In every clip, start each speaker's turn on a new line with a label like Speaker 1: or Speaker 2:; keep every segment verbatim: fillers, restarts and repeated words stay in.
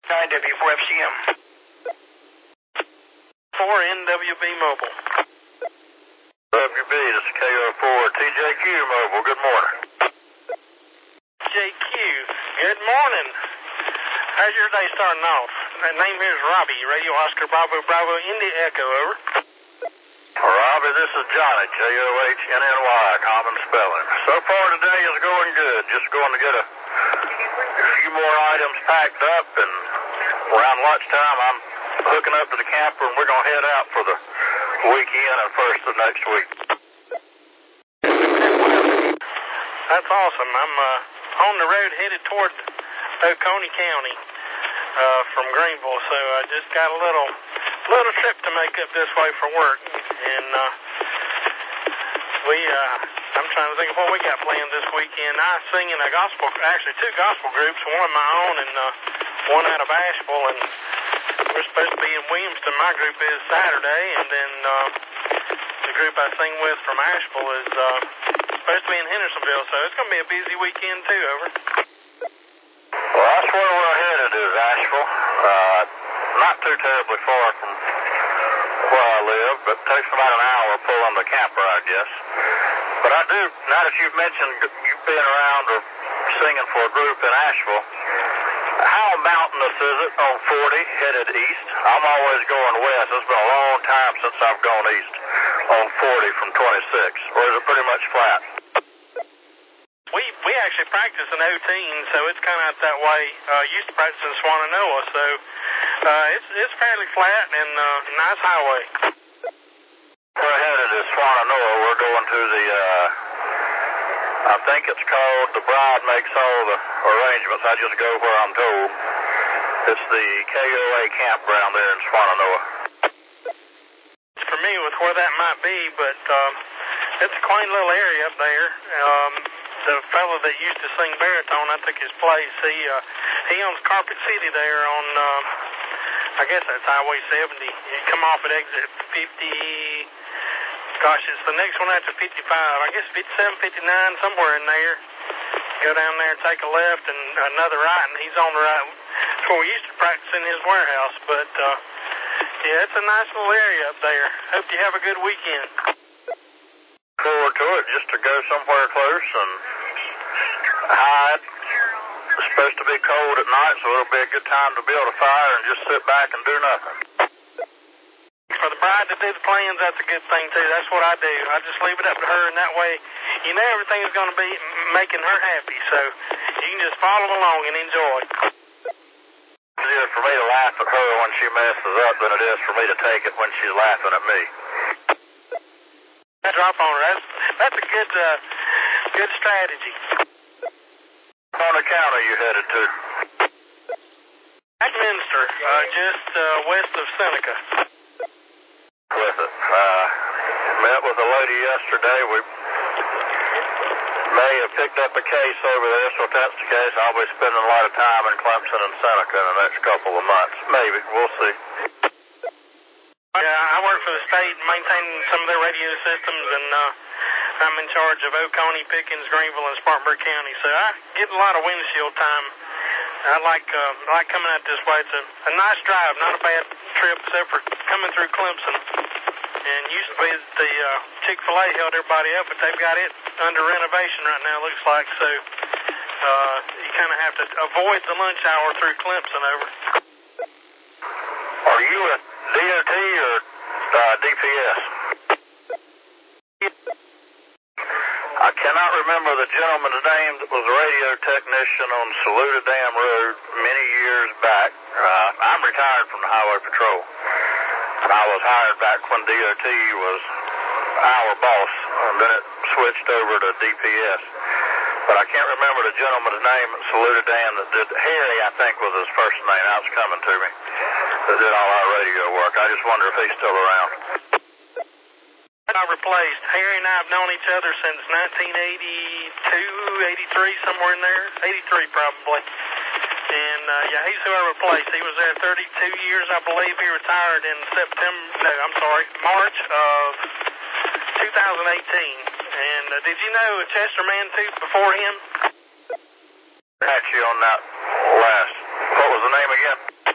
Speaker 1: nine W four F C M.
Speaker 2: four N W B Mobile.
Speaker 3: W B, this is K O four T J Q Mobile. Good morning.
Speaker 2: J Q, good morning. How's your day starting off? My name here is Robbie, Radio Oscar Bravo Bravo Indy Echo, over.
Speaker 3: Robbie, this is Johnny, J O H N N Y, common spelling. So far today is going good. Just going to get a, a few more items packed up, and around lunchtime I'm hooking up to the camper, and we're going to head out for the weekend and first of next week.
Speaker 2: That's awesome. I'm uh, on the road headed toward Oconee County uh, from Greenville, so I just got a little little trip to make up this way for work, and uh, we uh, I'm trying to think of what we got planned this weekend. I sing in a gospel, actually two gospel groups, one of my own and uh, one out of Asheville, and we're supposed to be in Williamston. My group is Saturday, and then uh, the group I sing with from Asheville is uh, supposed to be in Hendersonville, so it's going to be a busy weekend too, over.
Speaker 3: Well, that's where we're headed, is Asheville. Uh, not too terribly far from where I live, but it takes about an hour pulling the camper, I guess. But I do, now that you've mentioned you being around or singing for a group in Asheville, how mountainous is it on forty headed east? I'm always going west. It's been a long time since I've gone east on forty from twenty-six, or is it pretty much flat?
Speaker 2: We we actually practice in Otine, so it's kind of out that way. Uh, used to practice in Swannanoa, so uh, it's it's fairly flat and uh, nice highway.
Speaker 3: We're headed to Swannanoa. We're going to the, uh, I think it's called The Bride Makes All the Arrangements. I just go where I'm told. It's the K O A campground there in Swannanoa.
Speaker 2: Familiar with where that might be, but um, it's a quaint little area up there. Um, the fellow that used to sing baritone, I took his place. He uh, he owns Carpet City there on, uh, I guess that's Highway seventy. You come off at exit fifty. Gosh, it's the next one after fifty-five. I guess fifty-seven, fifty-nine, somewhere in there. Go down there and take a left and another right, and he's on the right. That's where we used to practice in his warehouse. But, uh, yeah, it's a nice little area up there. Hope you have a good weekend.
Speaker 3: Forward to it, just to go somewhere close and hide. It's supposed to be cold at night, so it'll be a good time to build a fire and just sit back and do nothing.
Speaker 2: For the bride to do the plans, that's a good thing, too. That's what I do. I just leave it up to her, and that way, you know everything is going to be making her happy, so you can just follow along and enjoy.
Speaker 3: It's easier for me to laugh at her when she messes up than it is for me to take it when she's laughing at me.
Speaker 2: Drop on her. That's, that's a good, uh, good strategy.
Speaker 3: Oconee County you headed to?
Speaker 2: Westminster, uh, just uh, west of Seneca.
Speaker 3: With it. Uh, met with a lady yesterday. We may have picked up a case over there, so if that's the case, I'll be spending a lot of time in Clemson and Seneca in the next couple of months. Maybe. We'll see.
Speaker 2: Yeah, I work for the state, maintaining some of their radio systems, and uh, I'm in charge of Oconee, Pickens, Greenville, and Spartanburg County, so I get a lot of windshield time. I like uh, I like coming out this way. It's a, a nice drive, not a bad trip, except for coming through Clemson. And used to be that the uh, Chick-fil-A held everybody up, but they've got it under renovation right now, looks like, so uh, you kind of have to avoid the lunch hour through Clemson, over.
Speaker 3: Are you a D O T or uh, D P S? I cannot remember the gentleman's name that was a radio technician on Saluda Dam Road many years back. Uh, I'm retired from the Highway Patrol. And I was hired back when D O T was our boss, and then it switched over to D P S. But I can't remember the gentleman's name at Saluda Dam that did, Harry, I think was his first name, that was coming to me, that did all our radio work. I just wonder if he's still around.
Speaker 2: I replaced. Harry and I have known each other since nineteen eighty-two, eighty-three, somewhere in there. eighty-three probably. And, uh, yeah, he's who I replaced. He was there thirty-two years, I believe. He retired in September, no, I'm sorry, March of two thousand eighteen. And uh, did you know Chester Mantooth before him?
Speaker 3: Got you on that last. What was the name again?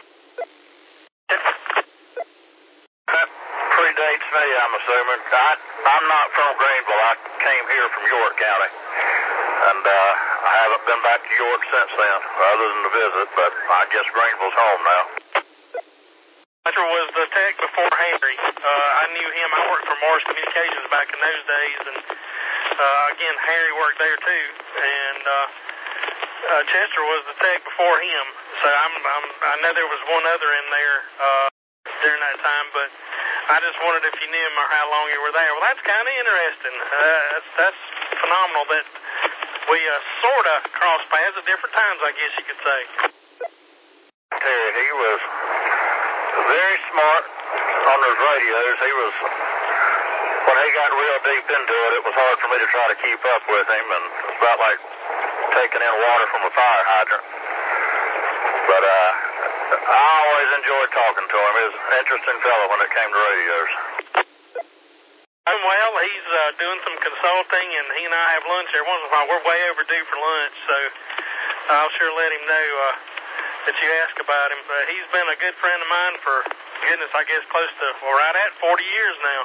Speaker 3: beats me, I'm assuming. I, I'm not from Greenville. I came here from York County. And uh, I haven't been back to York since then, other than to visit, but I guess Greenville's home now.
Speaker 2: Fletcher was the tech before Harry. Uh, I knew him. I worked for Morris Communications back in those days, and uh, again, Harry worked there too. And uh, uh, Chester was the tech before him. So I'm, I'm, I know there was one other in there uh, during that time, but I just wondered if you knew him or how long you were there. Well, that's kind of interesting. Uh, that's, that's phenomenal that we uh, sort of crossed paths at different times, I guess you could say.
Speaker 3: Terry, he was very smart on those radios. He was, when he got real deep into it, it was hard for me to try to keep up with him, and it was about like taking in water from a fire hydrant. But uh, I always enjoyed talking to him. He was an interesting fellow when it came to radios.
Speaker 2: Well, he's uh, doing some consulting, and he and I have lunch every once in a while. We're way overdue for lunch, so I'll sure let him know uh, that you asked about him. But he's been a good friend of mine for, goodness, I guess close to, well, right at forty years now.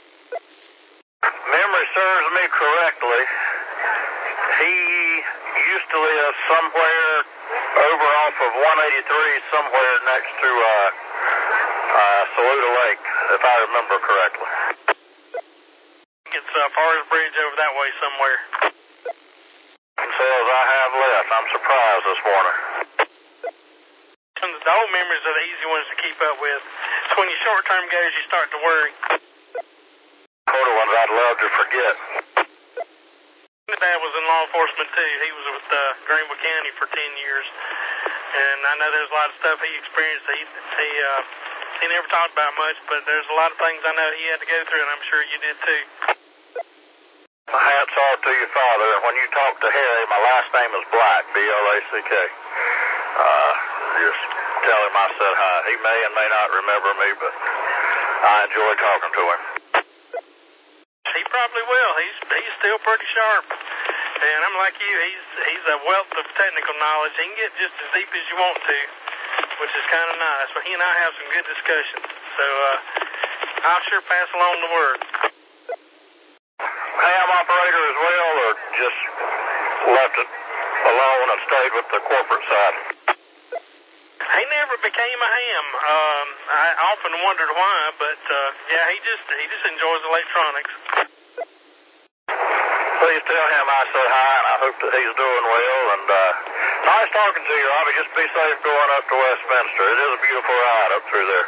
Speaker 3: Memory serves me correctly. He used to live somewhere over off of one eighty-three, somewhere next to uh, uh, Saluda Lake, if I remember correctly.
Speaker 2: It's uh, Forest Bridge over that way somewhere.
Speaker 3: And says I have left. I'm surprised this morning.
Speaker 2: The old memories are the easy ones to keep up with. It's when your short-term goes, you start to worry.
Speaker 3: Older ones I'd love to forget.
Speaker 2: My dad was in law enforcement too. He was with uh, Greenville County for ten years, and I know there's a lot of stuff he experienced. He he uh, he never talked about much, but there's a lot of things I know he had to go through, and I'm sure you did too.
Speaker 3: Hats off to your father. When you talk to Harry, my last name is Black, B L A C K. Uh, just tell him I said hi. He may and may not remember me, but I enjoy talking to him.
Speaker 2: He probably will. He's he's still pretty sharp, and I'm like you. He's he's a wealth of technical knowledge. He can get just as deep as you want to, which is kind of nice. But he and I have some good discussions, so uh, I'll sure pass along the word.
Speaker 3: Ham operator as well, or just left it alone and stayed with the corporate side?
Speaker 2: He never became a ham. Um, I often wondered why, but uh, yeah, he just he just enjoys electronics.
Speaker 3: Please tell him I say hi, and I hope that he's doing well. And uh, nice talking to you, Robbie. Just be safe going up to Westminster. It is a beautiful ride up through there.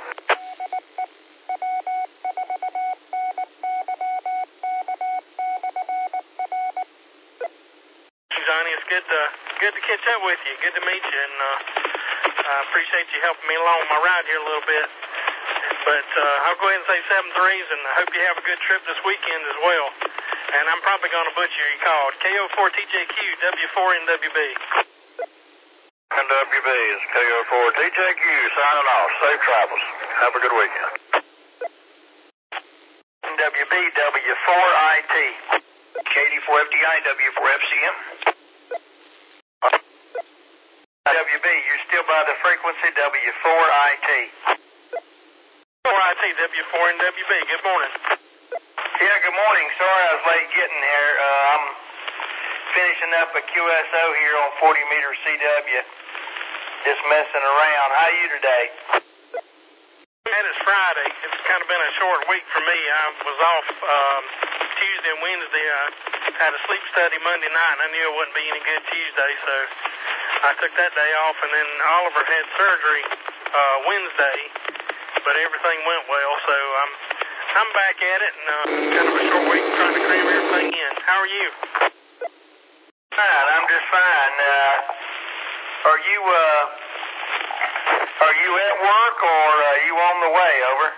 Speaker 2: Johnny, it's good to good to catch up with you. Good to meet you, and uh, I appreciate you helping me along my ride here a little bit. But uh, I'll go ahead and say seven threes, and I hope you have a good trip this weekend as well. And I'm probably going to butcher your call. K O four T J Q, W four N W B.
Speaker 3: N W B is K O four T J Q signing off. Safe travels. Have a good weekend.
Speaker 1: N W B, W four I T. K D four F D I, W four F C M. W B, you're still by the frequency W four I T.
Speaker 2: four I T, W four N W B. Good morning.
Speaker 1: Yeah, good morning. Sorry I was late getting here. Uh, I'm finishing up a Q S O here on forty meter C W. Just messing around. How are you today?
Speaker 2: Man, it's Friday. It's kind of been a short week for me. I was off um, Tuesday and Wednesday. I had a sleep study Monday night, and I knew it wouldn't be any good Tuesday, so I took that day off. And then Oliver had surgery uh, Wednesday, but everything went well, so I'm I'm back at it, and uh, kind of a short week trying to cram everything in. How are you?
Speaker 1: Fine, I'm just fine. Uh, are you uh, are you at work or are you on the way? Over.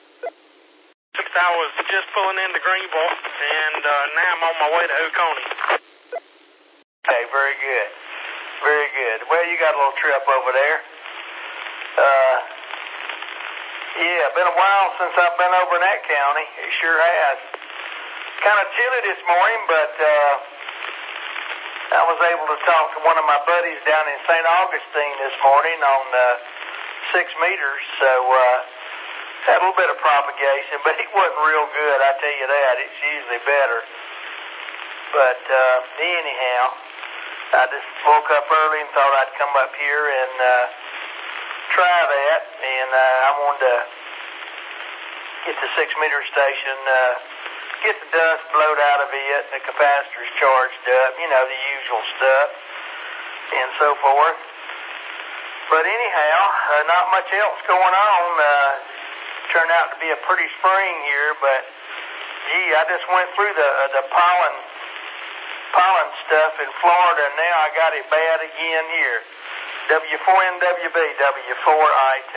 Speaker 2: I was just pulling into Greenville, and uh, now I'm on my way to Oconee.
Speaker 1: Okay, very good. Very good. Well, you got a little trip over there. Uh, yeah, been a while since I've been over in that county. It sure has. Kind of chilly this morning, but uh, I was able to talk to one of my buddies down in Saint Augustine this morning on uh, six meters, so uh, had a little bit of propagation, but it wasn't real good, I tell you that. It's usually better. But uh, anyhow, I just woke up early and thought I'd come up here and uh, try that. And uh, I wanted to get the six-meter station, uh, get the dust blowed out of it, the capacitors charged up, you know, the usual stuff, and so forth. But anyhow, uh, not much else going on. Uh, turned out to be a pretty spring here, but gee, I just went through the uh, the pollen pollen stuff in Florida, and now I got it bad again here. W four N W B, W four I T.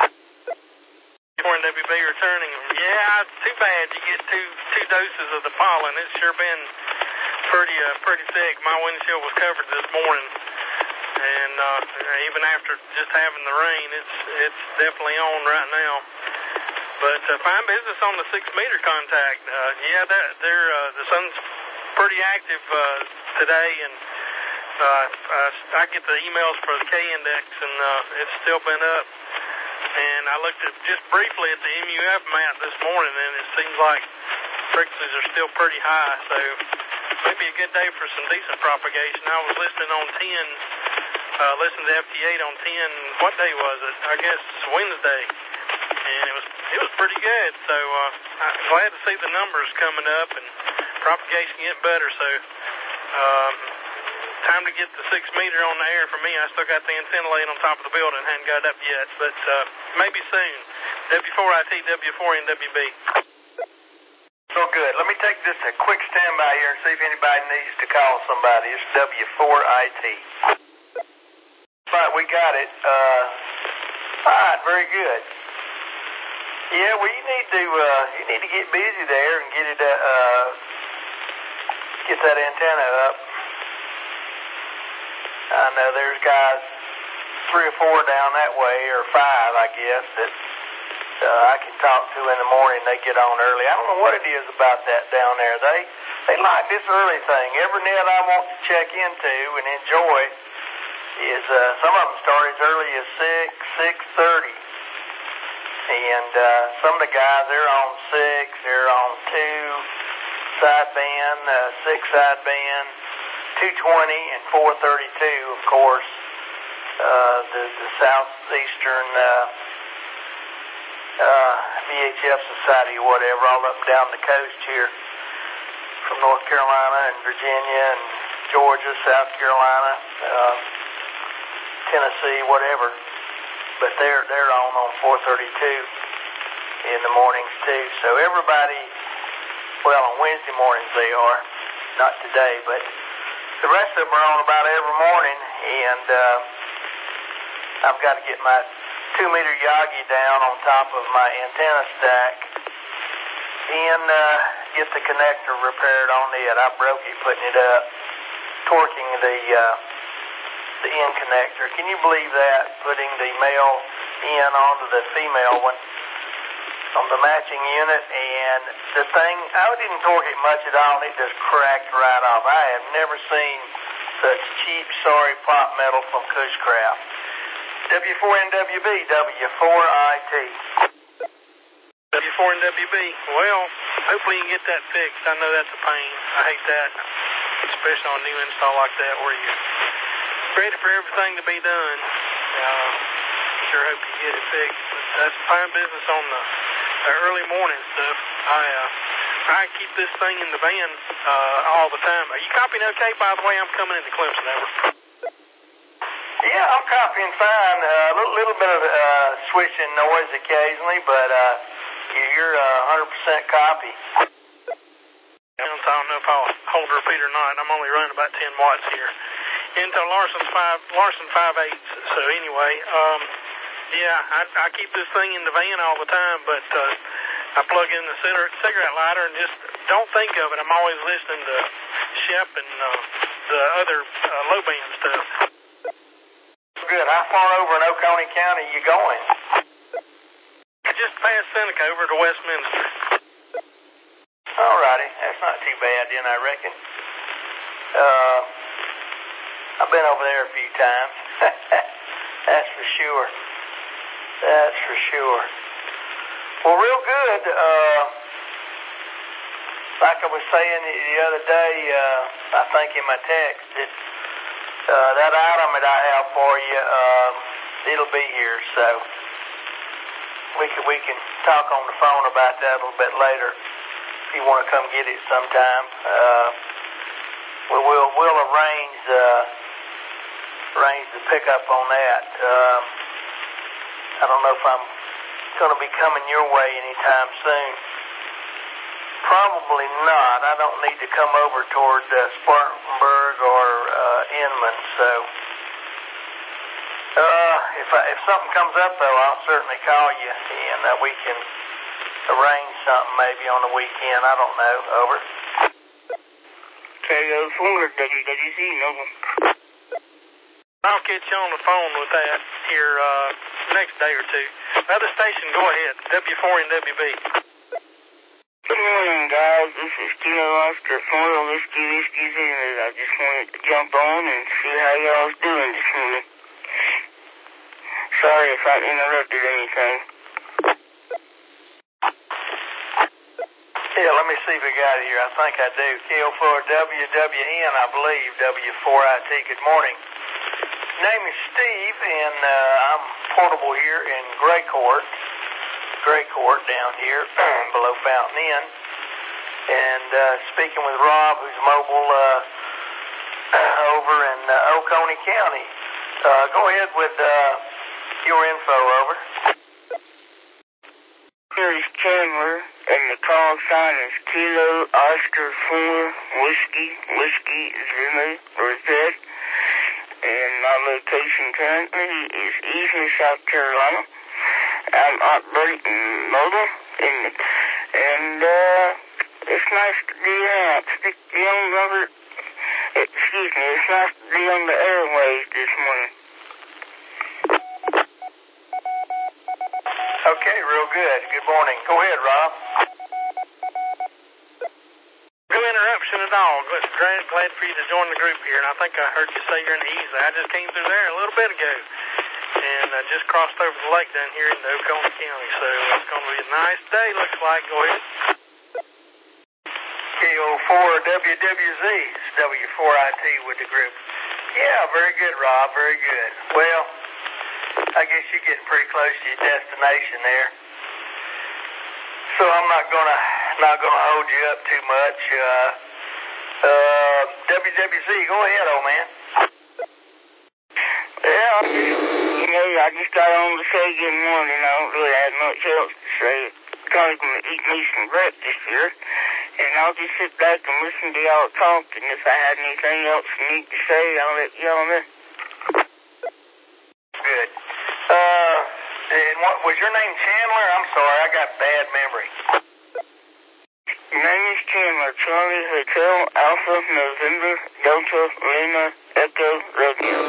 Speaker 2: W four N W B returning. Yeah, too bad you get two two doses of the pollen. It's sure been pretty uh, pretty thick. My windshield was covered this morning, and uh, even after just having the rain, it's it's definitely on right now. But uh, fine business on the six meter contact. Uh, yeah, that they're uh, the sun's pretty active uh, today, and uh, uh, I get the emails for the K index, and uh, it's still been up. And I looked at just briefly at the M U F map this morning, and it seems like frequencies are still pretty high. So maybe a good day for some decent propagation. I was listening on ten, uh, listening to F T eight on ten. What day was it? I guess Wednesday. And it was it was pretty good. So uh, I'm glad to see the numbers coming up and propagation getting better. So um, time to get the six meter on the air for me. I still got the antenna laying on top of the building, hadn't got it up yet, but uh, maybe soon. W four I T, W four N W B.
Speaker 1: So good. Let me take just a quick standby here and see if anybody needs to call somebody. It's W four I T. Right, we got it. Uh, all right, very good. Yeah, well, you need to uh, you need to get busy there and get it uh, get that antenna up. I know there's guys three or four down that way, or five, I guess, that uh, I can talk to in the morning. They get on early. I don't know what it is about that down there. They they like this early thing. Every net I want to check into and enjoy is uh, some of them start as early as six, six thirty. And uh, some of the guys, they're on six, they're on two sideband, uh, six sideband, two twenty, and four thirty-two, of course. Uh, the, the Southeastern uh, uh, V H F Society or whatever, all up and down the coast here from North Carolina and Virginia and Georgia, South Carolina, uh, Tennessee, whatever. But they're they're on on four thirty-two in the mornings too. So everybody, well, on Wednesday mornings they are, not today, but the rest of them are on about every morning. And uh, I've got to get my two meter Yagi down on top of my antenna stack and uh, get the connector repaired on it. I broke it putting it up, torquing the. Uh, the end connector. Can you believe that? Putting the male in onto the female one on the matching unit, and the thing, I didn't torque it much at all, and it just cracked right off. I have never seen such cheap, sorry pop metal from Cushcraft. W four N W B, W four I T.
Speaker 2: W four N W B. Well, hopefully you can get that fixed. I know that's a pain. I hate that, especially on a new install like that where you ready for everything to be done. Uh, sure hope you get it fixed. But that's fine business on the, the early morning stuff. I uh, I keep this thing in the van uh, all the time. Are you copying okay? By the way, I'm coming into Clemson, over.
Speaker 1: Yeah, I'm copying fine. A uh, little, little bit of uh, switching noise occasionally, but uh, you're uh, one hundred percent copy.
Speaker 2: I don't know if I'll hold a repeat or not. I'm only running about ten watts here. Into Larson's five, Larson five eighths. So anyway, um, yeah, I, I keep this thing in the van all the time, but uh, I plug in the cigarette, cigarette lighter and just don't think of it. I'm always listening to Shep and uh, the other uh, low band stuff.
Speaker 1: Good. How far over in Oconee County are you going?
Speaker 2: Just past Seneca over to Westminster.
Speaker 1: All righty. That's not too bad then, I reckon. Uh... I've been over there a few times. That's for sure. That's for sure. Well, real good. Uh, like I was saying the other day, uh, I think in my text, it, uh, that item that I have for you, um, it'll be here, so we can we can talk on the phone about that a little bit later if you want to come get it sometime. Uh, we will we'll arrange uh, arrange the pickup on that. Uh, I don't know if I'm going to be coming your way anytime soon. Probably not. I don't need to come over toward uh, Spartanburg or uh, Inman, so uh, if I, if something comes up, though, I'll certainly call you, and uh, we can arrange something maybe on the weekend. I don't know. Over.
Speaker 4: K O four W W Z, Nova.
Speaker 2: I'll get you on the phone with that here uh, next day or two. Other station, go ahead. W four and W B.
Speaker 4: Good morning, guys. This is Kilo Oscar four, Whiskey Whiskey Zero. I just wanted to jump on and see how y'all's doing this morning. Sorry if I interrupted anything.
Speaker 1: Yeah, let me see if I got it here. I think I do. K O four W W N, I believe. W four I T. Good morning. Name is Steve, and uh, I'm portable here in Gray Court. Gray Court down here below Fountain Inn, and uh, speaking with Rob, who's mobile uh, over in uh, Oconee County. Uh, go ahead with uh, your info, over.
Speaker 4: Here is Chandler, and the call sign is Kilo Oscar four, Whiskey Whiskey Zulu, or Z, and my location currently is Easley, South Carolina. I'm operating mobile, and, and uh, it's nice to be out. Stick the on rubber, excuse me, it's nice to be on the airways this morning.
Speaker 1: Okay, real good. Good morning. Go ahead, Rob.
Speaker 2: No interruption at all. Glad, glad for you to join the group here, and I think I heard you say you're in the Easley. I just came through there a little bit ago. And I just crossed over the lake down here in Oconee County, so it's going to be a nice day, looks like. Go ahead.
Speaker 1: K O four W W Z, it's W four I T with the group. Yeah, very good, Rob, very good. Well, I guess you're getting pretty close to your destination there. So I'm not gonna not gonna hold you up too much. Uh, uh, W W Z, go ahead, old man.
Speaker 4: Yeah, I just, you know, I just got on to say good morning. I don't really have much else to say. I'm going to eat me some breakfast here, and I'll just sit back and listen to y'all talk, and if I have anything else I need to say, I'll let y'all know.
Speaker 1: Good. Uh, and what was your name, Chandler? I'm sorry, I got bad memory.
Speaker 4: My name is Chandler, Charlie Hotel, Alpha, November, Delta, Lima, Echo, Romeo.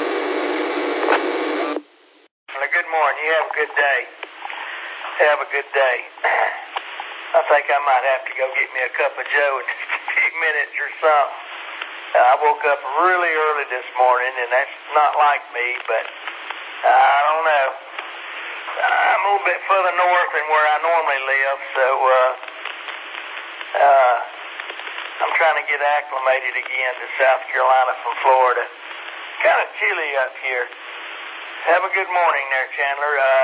Speaker 1: Good morning. You have a good day. Have a good day. I think I might have to go get me a cup of Joe in just a few minutes or something. Uh, I woke up really early this morning, and that's not like me, but uh, I don't know. I'm a little bit further north than where I normally live, so uh, uh, I'm trying to get acclimated again to South Carolina from Florida. Kind of chilly up here. Have a good morning there, Chandler. Uh,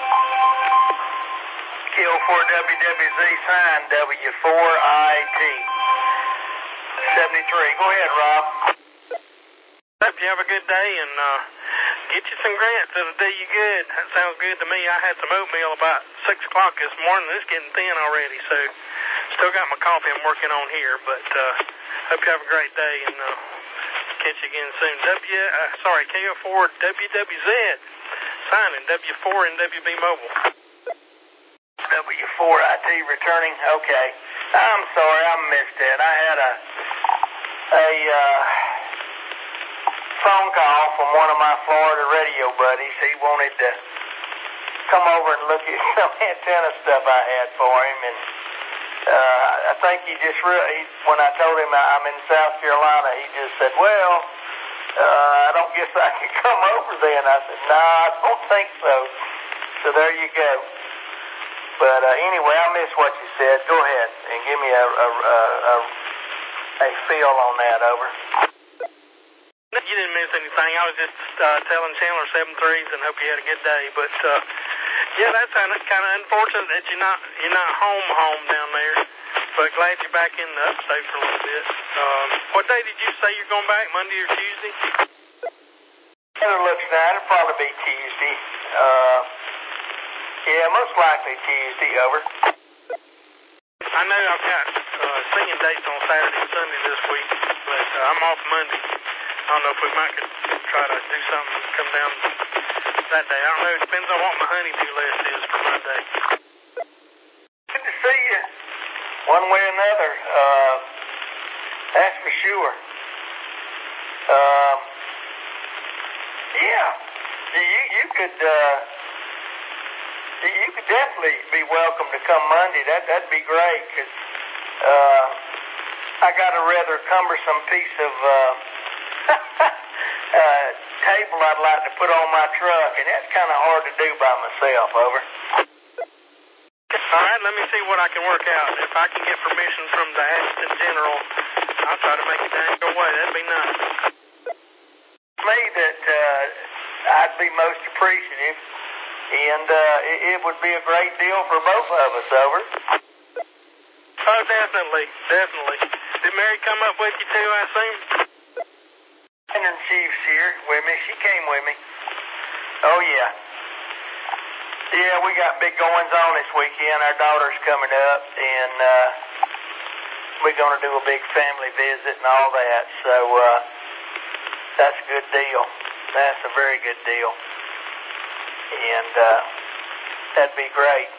Speaker 1: K O four W W Z sign W four I T. seventy-three. Go ahead, Rob.
Speaker 2: Hope you have a good day and uh, get you some grants. It'll do you good. That sounds good to me. I had some oatmeal about six o'clock this morning. It's getting thin already, so still got my coffee I'm working on here. But uh, hope you have a great day and uh, catch you again soon. W, uh, sorry, K O four W W Z signing W four and W B Mobile.
Speaker 1: W four I T returning. Okay. I'm sorry, I missed it. I had a a uh, phone call from one of my Florida radio buddies. He wanted to come over and look at some antenna stuff I had for him, and uh, I think he just really, when I told him I'm in South Carolina, he just said, well, uh, I don't guess I can come over then. I said, no, nah, I don't think so. So there you go. But uh, anyway, I missed what you said. Go ahead and give me a a, a, a, a feel on that, over.
Speaker 2: You didn't miss anything. I was just uh, telling Chandler seven threes and hope you had a good day. But, uh, yeah, that's kind of, kind of unfortunate that you're not you're not home home down there. But glad you're back in the upstate for a little bit. Um, what day did you say you're going back, Monday or Tuesday?
Speaker 1: It looks now. It'll probably be Tuesday. Uh, yeah, most likely Tuesday, over.
Speaker 2: I know I've got uh, singing dates on Saturday and Sunday this week, but uh, I'm off Monday. I don't know if we might could try to do something to come down that day. I don't know. It depends on what my honeydew list is for Monday.
Speaker 1: Good to see you. One way or another. Uh, that's for sure. Uh, yeah. You, you could, uh, you could definitely be welcome to come Monday. That, that'd be great, because, uh, I got a rather cumbersome piece of, uh, uh, table I'd like to put on my truck, and that's kind of hard to do by myself, over.
Speaker 2: All right, let me see what I can work out. If I can get permission from the Assistant General, I'll try to make it down your way. That'd be nice.
Speaker 1: Me that uh, I'd be most appreciative, and uh, it, it would be a great deal for both of us, over.
Speaker 2: Oh, definitely, definitely. Did Mary come up with you too, I assume?
Speaker 1: And Chief's here with me. She came with me. Oh, yeah. Yeah, we got big goings on this weekend. Our daughter's coming up, and uh, we're going to do a big family visit and all that. So uh, that's a good deal. That's a very good deal. And uh, that'd be great.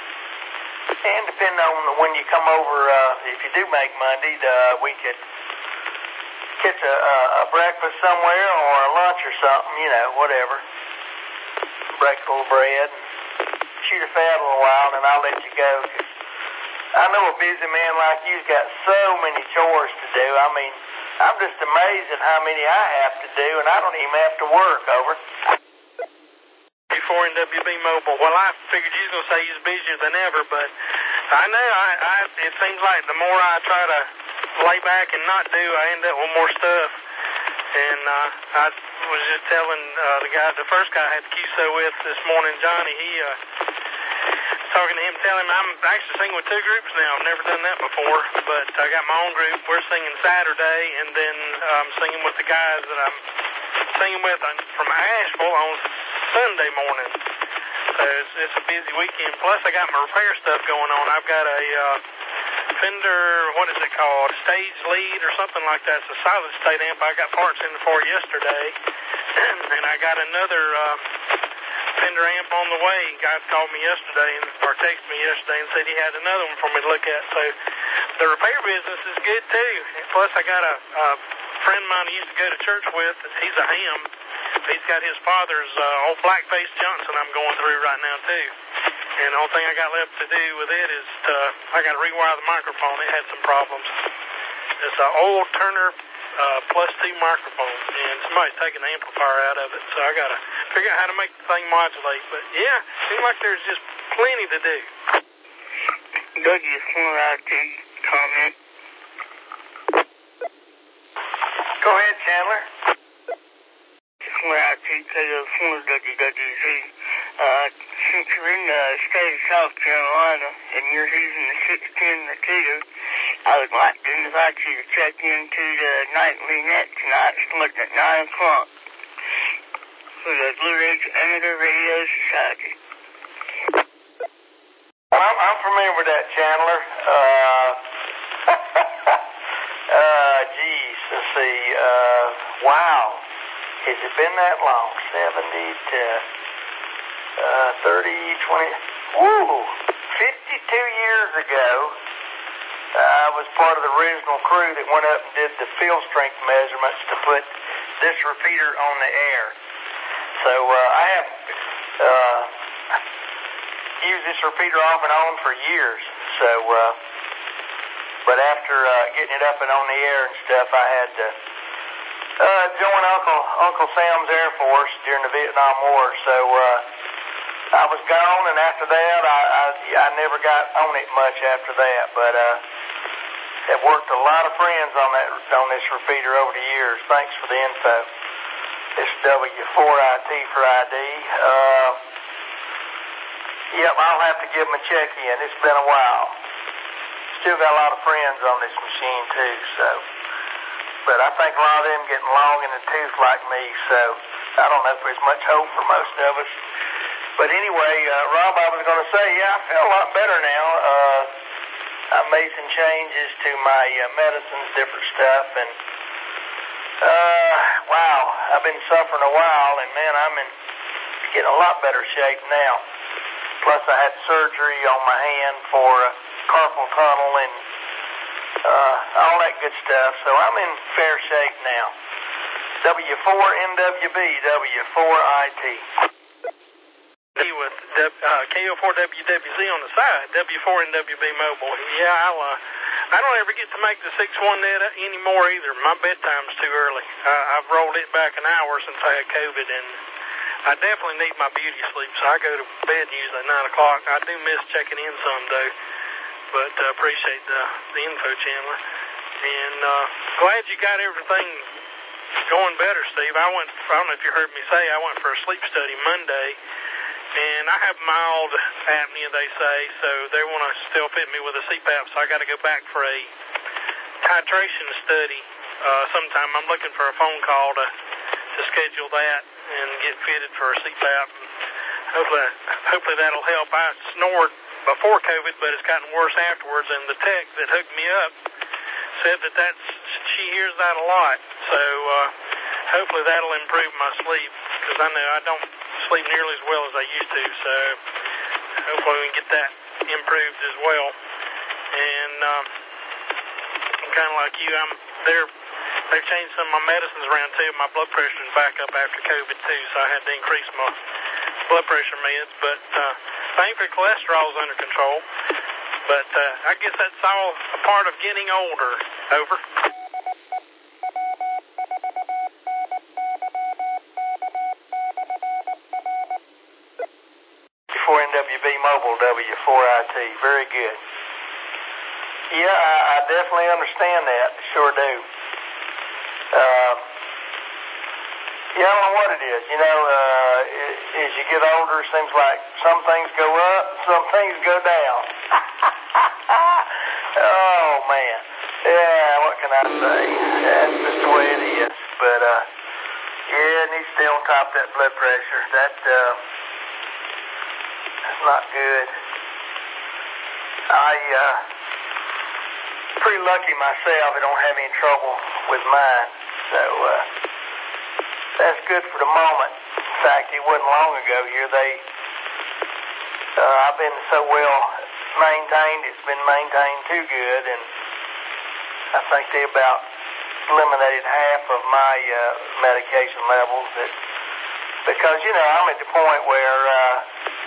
Speaker 1: And depending on when you come over, uh, if you do make Monday, uh, we could catch a, a, a breakfast somewhere or a lunch or something, you know, whatever. Break a little bread, shoot a fat a little while, and I'll let you go. Cause I know a busy man like you's got so many chores to do. I mean, I'm just amazed at how many I have to do, and I don't even have to work, over.
Speaker 2: Before N W B Mobile. Well, I figured you was going to say he's busier than ever, but I know I, I, it seems like the more I try to lay back and not do, I end up with more stuff. And uh, I was just telling uh, the guy, the first guy I had Q S O with this morning, Johnny, he, uh, talking to him, telling him I'm actually singing with two groups now. I've never done that before, but I got my own group. We're singing Saturday, and then I'm um, singing with the guys that I'm singing with from Asheville on Sunday morning. So it's, it's a busy weekend. Plus, I got my repair stuff going on. I've got a uh, Fender, what is it called, Stage Lead or something like that. It's a solid state amp I got parts in for yesterday. And I got another uh, Fender amp on the way. Guy called me yesterday and, or texted me yesterday and said he had another one for me to look at. So the repair business is good too. Plus, I got a, a friend of mine I used to go to church with. He's a ham. He's got his father's uh, old Blackface Johnson I'm going through right now too. And the only thing I got left to do with it is to, I got to rewire the microphone. It had some problems. It's an old Turner uh, plus two microphone, and somebody's taking the amplifier out of it. So I got to figure out how to make the thing modulate. But yeah, seems like there's just plenty to do.
Speaker 4: Doug, you want to comment?
Speaker 1: Go ahead, Chandler.
Speaker 4: When I take care of W W Z, uh, since you're in the state of South Carolina and you're using the six ten Makita, I would like to invite you to check into the nightly net tonight, starting at nine o'clock, for the Blue Ridge Amateur Radio Society.
Speaker 1: I'm, I'm familiar with that, Chandler. Uh, uh, geez, let's see. Uh, wow. Has it been that long? seventy to uh, thirty, twenty, woo, fifty-two years ago, I was part of the original crew that went up and did the field strength measurements to put this repeater on the air. So uh, I have uh, used this repeater off and on for years. So, uh, but after uh, getting it up and on the air and stuff, I had to Uh, joined Uncle Uncle Sam's Air Force during the Vietnam War, so uh, I was gone, and after that, I, I, I never got on it much after that, but uh, have worked a lot of friends on that on this repeater over the years. Thanks for the info. It's W four I T for I D. Uh, yep, I'll have to give them a check in. It's been a while. Still got a lot of friends on this machine, too, so. But I think a lot of them getting long in the tooth like me, so I don't know if there's much hope for most of us. But anyway, uh, Rob, I was going to say, yeah, I feel a lot better now. Uh, I made some changes to my uh, medicines, different stuff, and uh, wow, I've been suffering a while, and man, I'm in getting a lot better shape now. Plus, I had surgery on my hand for uh, carpal tunnel and uh, all that good stuff, so I'm in fair shape now. W four N W B, W four I T.
Speaker 2: With uh, K O four W W Z on the side, W four N W B Mobile. Yeah, I'll, uh, I don't ever get to make the six one net anymore either. My bedtime's too early. Uh, I've rolled it back an hour since I had COVID, and I definitely need my beauty sleep, so I go to bed usually at nine o'clock. I do miss checking in some, though, but uh, appreciate the, the info, Chandler. And uh, glad you got everything going better, Steve. I went, I don't know if you heard me say, I went for a sleep study Monday, and I have mild apnea, they say, so they want to still fit me with a C PAP, so I got to go back for a titration study uh, sometime. I'm looking for a phone call to, to schedule that and get fitted for a C PAP. And hopefully, hopefully that'll help. I snored before COVID, but it's gotten worse afterwards, and the tech that hooked me up said that that's, she hears that a lot, so uh, hopefully that'll improve my sleep, because I know I don't sleep nearly as well as I used to, so hopefully we can get that improved as well. And um, I'm kind of like you, I'm they're they've changed some of my medicines around too. My blood pressure is back up after COVID too, so I had to increase my blood pressure meds. But uh, thankfully cholesterol's under control. But uh, I guess that's all a part of getting older. Over.
Speaker 1: four N W B Mobile, W four I T. Very good. Yeah, I, I definitely understand that. Sure do. Uh, yeah, I don't know what it is. You know, uh, as you get older, it seems like some things go up, some things go down. Oh, man. Yeah, what can I say? That's just the way it is. But, uh, yeah, it needs to stay on top of that blood pressure. That, uh, that's not good. I, uh, pretty lucky myself. I don't have any trouble with mine. So, uh, that's good for the moment. In fact, it wasn't long ago here. They, uh, I've been so well maintained. It's been maintained too good, and I think they about eliminated half of my uh, medication levels. That, because, you know, I'm at the point where uh,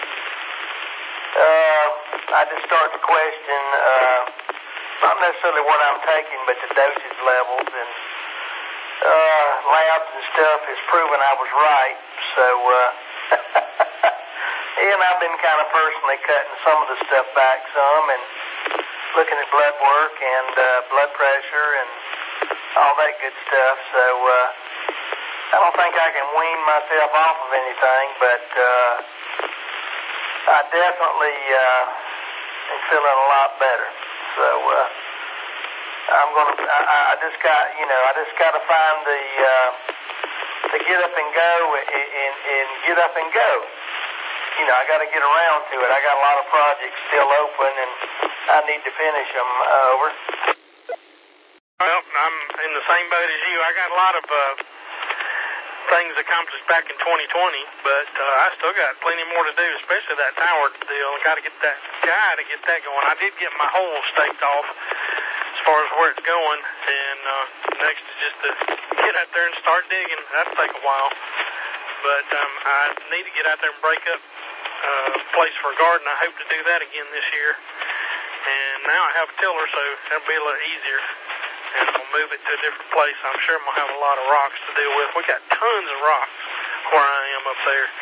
Speaker 1: uh, I just start to question uh, not necessarily what I'm taking, but the dosage levels, and uh, labs and stuff has proven I was right. So, uh, and I've been kind of personally cutting some of the stuff back some, and looking at blood work and uh, blood pressure and all that good stuff. So uh, I don't think I can wean myself off of anything, but uh, I definitely uh, am feeling a lot better. So uh, I'm gonna. I, I just got, you know, I just got to find the uh, the get up and go and, and, and get up and go. You know, I got to get around to it. I got a lot of projects still open, and I need to finish them. Uh, over.
Speaker 2: Well, I'm in the same boat as you. I got a lot of uh, things accomplished back in twenty twenty, but uh, I still got plenty more to do, especially that tower deal. I got to get that guy to get that going. I did get my hole staked off as far as where it's going, and uh, next is just to get out there and start digging. That'll take a while, but um, I need to get out there and break up uh, a place for a garden. I hope to do that again this year. And now I have a tiller, so that'll be a little easier. And I'll move it to a different place. I'm sure I'm going to have a lot of rocks to deal with. We got tons of rocks where I am up there.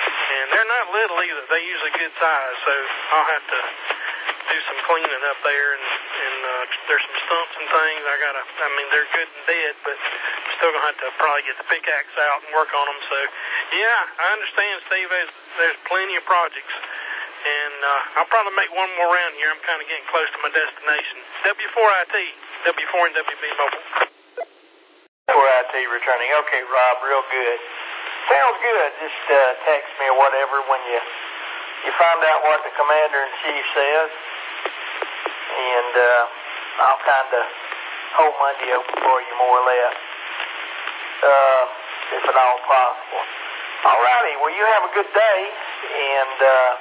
Speaker 2: And they're not little either. They're usually good size, so I'll have to do some cleaning up there, and, and uh, there's some stumps and things. I gotta, I mean, they're good and dead, but I'm still gonna have to probably get the pickaxe out and work on them. So, yeah, I understand, Steve. There's, there's plenty of projects, and uh, I'll probably make one more round here. I'm kind of getting close to my destination. W four I T, W four and W B Mobile.
Speaker 1: W four I T returning. Okay, Rob, real good. Sounds good. Just uh, text me or whatever when you you find out what the commander-in-chief says. And uh, I'll kind of hold Monday open for you more or less, uh, if at all possible. All righty, well, you have a good day, and uh,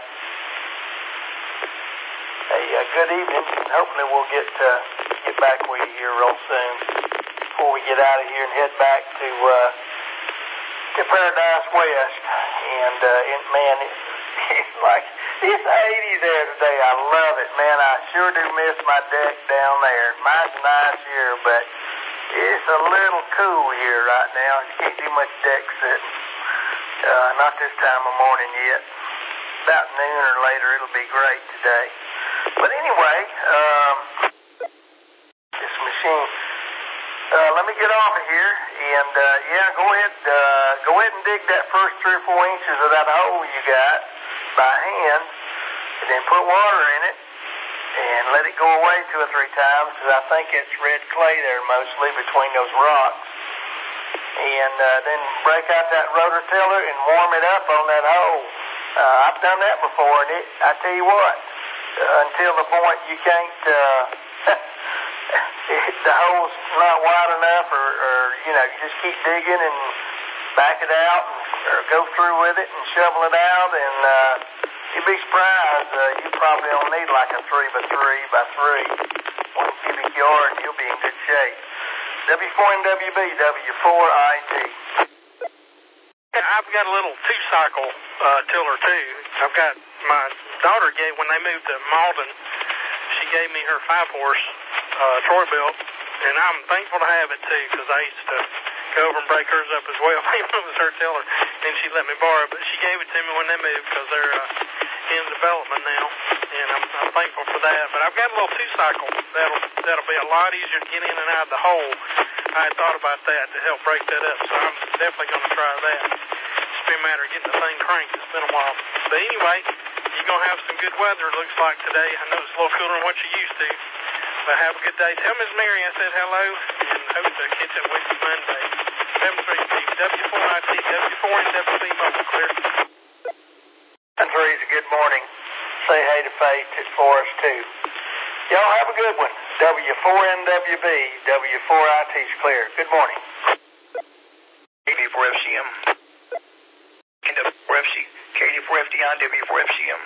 Speaker 1: a, a good evening. Hopefully we'll get uh, get back with you here real soon before we get out of here and head back to, uh, to Paradise West. And, uh, and man, it, it's like... It's eighty there today. I love it, man. I sure do miss my deck down there. Mine's nice here, but it's a little cool here right now. You can't do much deck sitting. Uh, not this time of morning yet. About noon or later, it'll be great today. But anyway, um, this machine. Uh, let me get off of here, and uh, yeah, go ahead, uh, go ahead and dig that first three or four inches of that hole you got by hand, and then put water in it, and let it go away two or three times, because I think it's red clay there mostly between those rocks. And uh, then break out that rototiller and warm it up on that hole. Uh, I've done that before, and it, I tell you what, uh, until the point you can't, uh, if the hole's not wide enough, or, or, you know, you just keep digging and back it out, or go through with it and shovel it out, and uh, you'd be surprised. Uh, you probably don't need like a three by three by three, one cubic yard, and you'll be in good shape. W four and W B, W four I T.
Speaker 2: I've got a little two-cycle uh, tiller, too. I've got, my daughter gave, when they moved to Malden, she gave me her five-horse uh, Troy-Bilt, and I'm thankful to have it, too, because I used to go over and break hers up as well. It was her tiller, and she let me borrow it, but she gave it to me when they moved, because they're uh, in development now, and I'm, I'm thankful for that. But I've got a little two-cycle that'll, that'll be a lot easier to get in and out of the hole. I had thought about that to help break that up, so I'm definitely going to try that. It's been a matter of getting the thing cranked. It's been a while. But anyway, you're going to have some good weather, it looks like, today. I know it's a little cooler than what you used to. But have a good day. Tell Miss Mary I said hello, and hope to catch up with you Monday. seven three six W four I T, W four and W B Mobile Clear.
Speaker 1: And Teresa, good morning. Say hey to Faith. It's for us, too. Y'all have a good one. W four N W B, W four I T's clear. Good morning.
Speaker 3: K D four F C M. K D four F C, K D four F D I, W four F C M.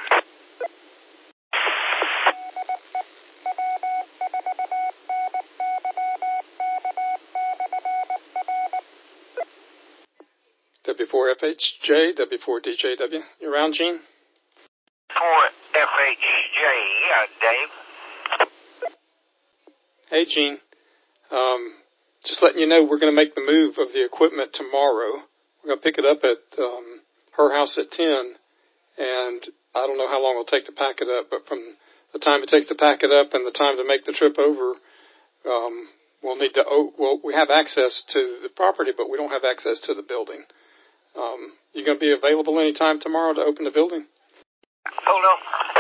Speaker 5: W four F H J, W four D J W. You around, Gene?
Speaker 3: four F H J, yeah, Dave.
Speaker 5: Hey, Gene. Um, just letting you know we're going to make the move of the equipment tomorrow. We're going to pick it up at um, her house at ten, and I don't know how long it'll take to pack it up, but from the time it takes to pack it up and the time to make the trip over, um, we'll need to, oh, well, we have access to the property, but we don't have access to the building. Um, you going to be available anytime tomorrow to open the building?
Speaker 3: Hold on.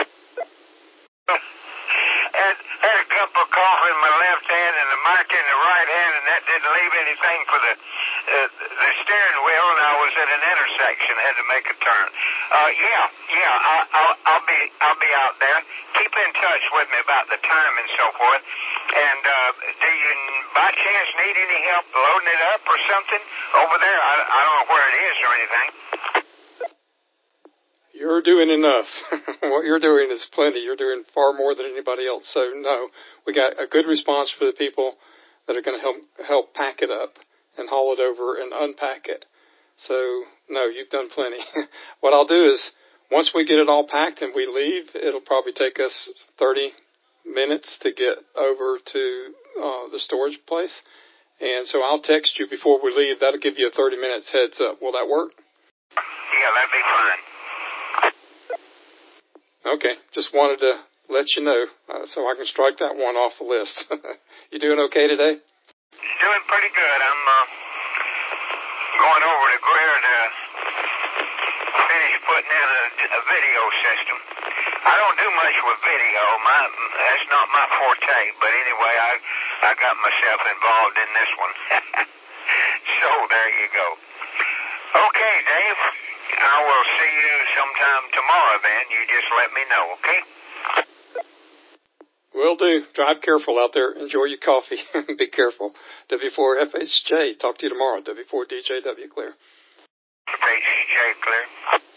Speaker 3: Had, had a cup of coffee in my left hand and a mic in the right hand, and that didn't leave anything for the uh, the steering wheel, and I was at an intersection, had to make a turn. Uh, yeah, yeah, I, I'll, I'll be I'll be out there. Keep in touch with me about the time and so forth. And uh, do you, by chance, need any help loading it up or something over there? I, I don't know where it is or anything.
Speaker 5: You're doing enough. What you're doing is plenty. You're doing far more than anybody else. So, no, we got a good response for the people that are going to help help pack it up and haul it over and unpack it. So, no, you've done plenty. What I'll do is, once we get it all packed and we leave, it'll probably take us thirty minutes to get over to uh, the storage place. And so I'll text you before we leave. That'll give you a thirty minutes heads up. Will that work?
Speaker 3: Yeah,
Speaker 6: Yeah, that'd be fine.
Speaker 5: Okay, just wanted to let you know uh, so I can strike that one off the list. You doing okay today?
Speaker 6: Doing pretty good. I'm uh, going over to Greer to finish putting in a, a video system. I don't do much with video. My that's not my forte. But anyway, I I got myself involved in this one. So there you go. Okay, Dave. I will see you sometime tomorrow. Then you just let me know. Okay.
Speaker 5: Will do. Drive careful out there. Enjoy your coffee. Be careful. W four F H J. Talk to you tomorrow. W four D J W clear.
Speaker 6: F H J clear.